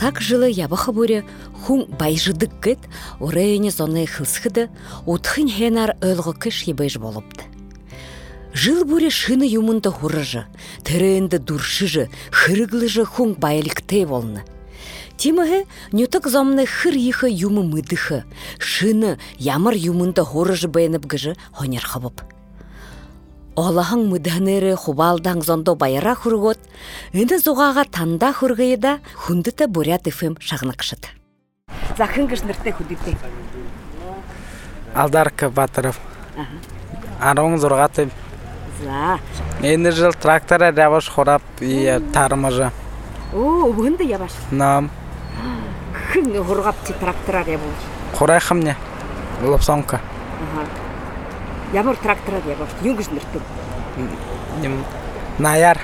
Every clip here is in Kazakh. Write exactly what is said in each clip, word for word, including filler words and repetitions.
Сак жылы ябаха буре хун байжыдык кет, орейне зоны хылсхыды, утхын хенар өлгө кыш ебеж болупты. Жыл буре шыны юмында хурыжы, теренді дуршыжы, хырыглыжы хун байликте болны. Тимығы нютық зомны хыр ехы юмы мыдыхы, шыны ямар юмында хурыжы бәйініп гыжы хонер хабып. Олаһың мыдhanere хубалдан зондо байра хургот, инде зугага танда хургыйда хундыта бурят эфем шагнакшыт. Захын гышнырте худите. Алдарка Батыров. Арон зургаты. За. Энди жыл трактора рябаш хорап и тармажа. О, бунда ябаш. Нам. Хын хургапчы трактора ябаш. Хорай хамне. Лапсонка. Ага. Ямар трактора ябаш. Юнгыш нырты. Ним Наяр.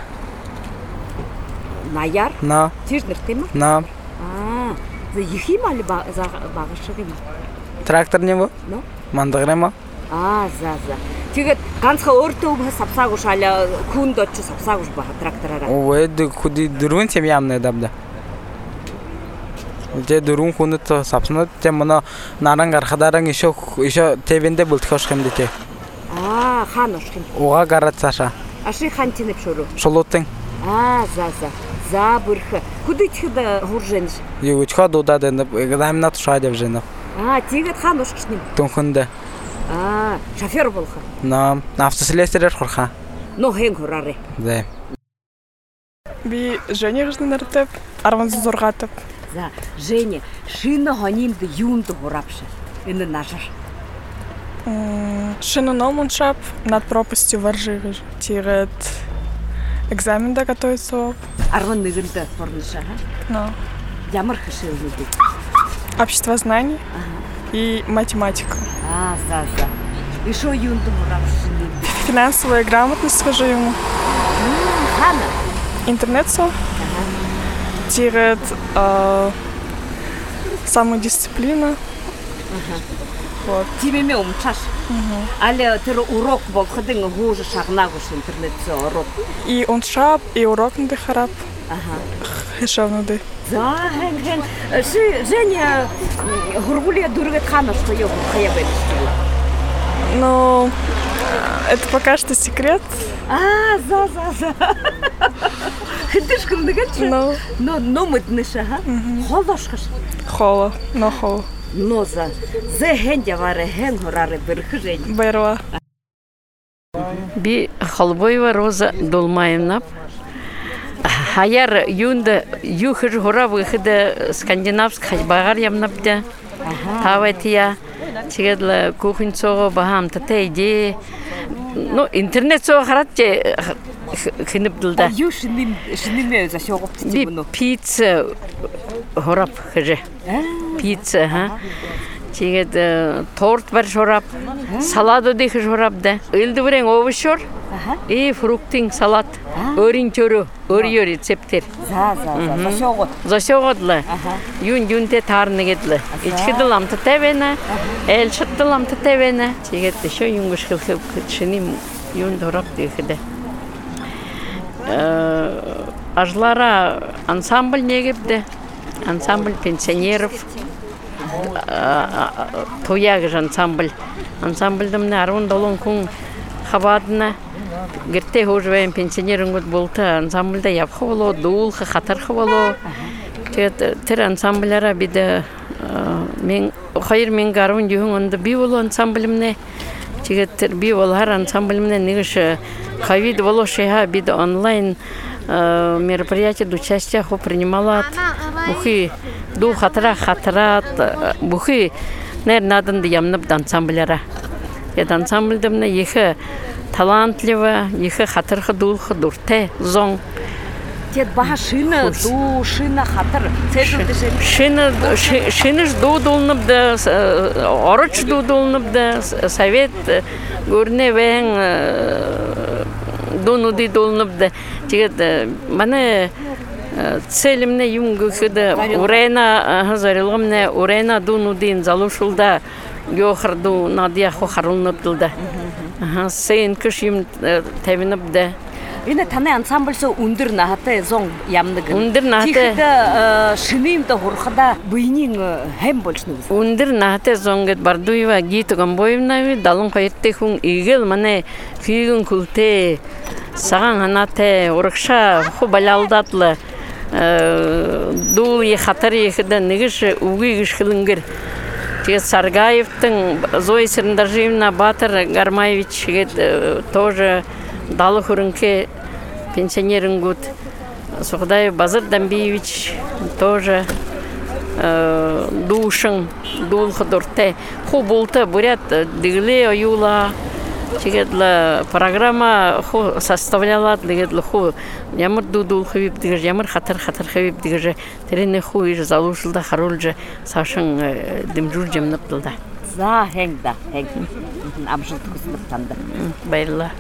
Наяр? На. Тиж нырты ма? На. А, за ехим али багышыгы ма? Трактор не бу? Ну. Мандыгре ма? А, за за. Тигет ганцха орто ба сапсагуш али кундочу сапсагуш ба тракторара. Ой, ды худи дурун тем ямны дабда. Те дурун хунут сапсына тем мына наран архадарың еще еще тебенде бултхош хемдете. А, ханошхим. Ога гаратсаша. Аши хантинеп шуру. Шолотың. А, за за. За бұрхы. Куды тхыда хурженш? Югучха дудады, гамна тушадев жена. А, тигет ханошхим. Тунхунда. А, шофер болха. На, автослесарь хорха. Но хен хураре. Да. Би Женя гыжныртып, арван зоргатып. За, Женя, шина ханинды юнды хурапшы. Инны нажар. Шина нолмуншап над пропастью воржи тирет. Экзамен да готовится. Арван ныгынды формыша, Но. Ямар хышыл юды. Общество знаний Ага. и математика. А, за за. И шо юнды хурапшы? Финансовая грамотность, скажу ему. Хана. Интернет-со. Ага. Тирет э, самодисциплина. Ага. Вот. Тебе меум чаш. Але тэр урок бол ходин гууж шагнагуш интернет урок. И он шап, и урок нады харап. Ага. Хешав нады. За, хен хен. Ши Женя гургулия дургет хана что его хаябет. Но это пока что секрет. А, за за за. Хидиш кылдыгачы. Но Но но мытныша, ха? Холошхаш. холо, но холо. Но за. Зе хен яваре хен хораре бирхы Женя. Байрова. Би Холбоева Роза Долмаевна. Хаяр юнда юхыр хора выхода скандинавск хajбагар ямнапта. Тавайтия. Чигедла кухонцого багам татейди. Ну интернет со харатте хинибдылда. Ю шиним шиниме за шогопти Би буну. пицца хорап хаже. Пицца, ха. Чигед торт бар шорап. Салат дих шорап да. Илдибрен овощор. И фруктин салат. Өрин чөрө, өрү рецептер. За за за за шогот. За шогодла. Юн юнте тарнегедле. Ичкидилам татевена. Эл шаттылам татевена. Чигед шо юнгуш хылхып шиним юн дорап дихде. Ажлара ансамбль негепде. Ансамбль пенсионеров. Тоягыж ансамбль. Ансамбльдым арван долон кун хабадна. Герте хожвен пенсионерин год болта ансамбльда япхы боло, дуулхы хатархы боло. Тер ансамбльара биде мен хайыр мен гарван юхун онда би боло ансамбльмне. Тер би болар ансамбльмне нигыш ковид боло шеха биде онлайн мероприятие участия хо принимала. Бухи ду хатра хатра бухи нер надан ямнып ансамбльара. Это ансамбльдамна ехе талантливо, ехе хатырхы дулхы дурте зон. Тет баха шина ду шина хатыр. Шина шина ду дулнып да, ороч ду дулнып да, совет гурне вен дунуди дулнып да. Тигет мане целимне юнгыхыда урена зарылгымне урена дунудин залушулда Йохарду Надя хохарлынып дылда. Сейін күш ем тәвініп де. Эне таны ансамбльсо үндір нахаты зоң ямныгын. Үндір нахаты. Тихіді шынымды хұрқыда бұйнин хэм болшыныз. Үндір нахаты зоңгет Бардуева Гита Гамбоевна далын қайытты хүн игел мане күйгін күлте саған анаты урықша ху балалдатлы дул ехатар ехіді негіш уғы ешкілінгір. Тегет Саргаевтың Зоя Сырындаржиевна Батыр Гармаевич тоже далы хүрінке пенсионерин гуд. Суғдай Базыр Дамбиевич тоже душың, дул худурте. Ху болты бурят дыгле оюла. Тегедлі программа ху составляла, дегедлі ху ямыр дудул хавип дегеж, ямыр хатыр-хатыр хавип дегеж, терене ху иж залушылда харулжы сашың дымжур жемныптылда. За, хэнг да, хэнг. Амжылты күсініптанды. Байла.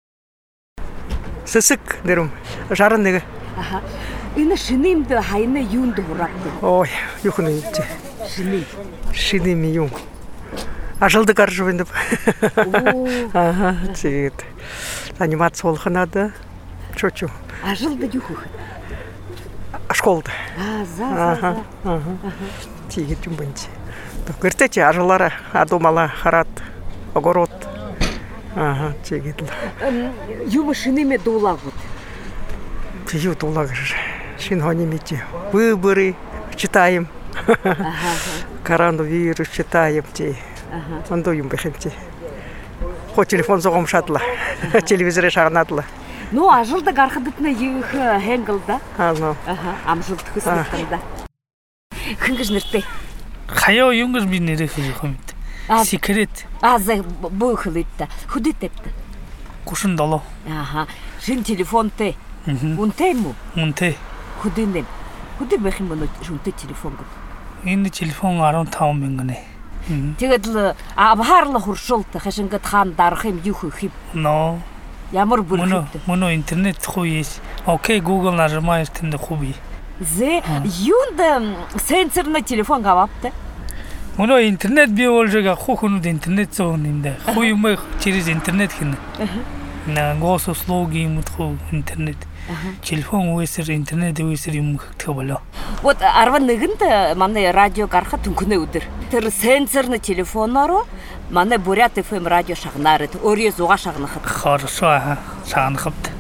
Сысык дерім, жарын неге. Эне шынымды хайны юнды хұрапты. Ой, юхыны етті. Шыным. Шынымы юн. Ажылды қаржы бендіп. Ага, тегет. Анимация олғынады. Чо-чо. Ажылды юхы. Школды. А, за, за, за. Тегет юм бенде. Гіртече ажылары, адумала, харат, огород. Ага, тегет. Юмы шыныме дула гуд. Тегет дула гір. Шын хонимете. Выборы читаем. Коронавирус читаем. Сонда юм бәхемте. Хо телефон соғым шатла. Телевизоре шағынатла. Ну, ажылды гарқыдытны юхы хэнгылда. Ано. Амжылды күсініптанда. Хынгыж ніртте. Хаяо юнгыз бинере хыжықымет. Секрет. Азы бұл хылытта. Худыт епті. Кушын дало. Ага. Жын телефон те. Унте му? Унте. Худынем. Худы бәхім мұны жунты телефон гүд. Енді телефон арон тауым менгіне. Тегедлі абхарлы хұршылты. Хашынгыт хан дархым юхы хип. Но. Ямыр бір хипті. Мұны интернет хуйес. Окей, Google нажимаешь, тінде хуби. Зе, юнды сенсорны телефон гавапты. Мұны интернет бе олжыға хухынуды интернет соғынымда. Хуйымы через интернет хіні. На госуслуги имут ху интернет. Телефон уэсер, интернет уэсер ему как-то было. Вот арван нэгінді маны радио қарқа түнкіні өдір. Тір сенсорны телефонару маны Бурят эф эм радио шағынарыды. Орие зуға шағынықыды. Хорошо, ага, шағынықыпты.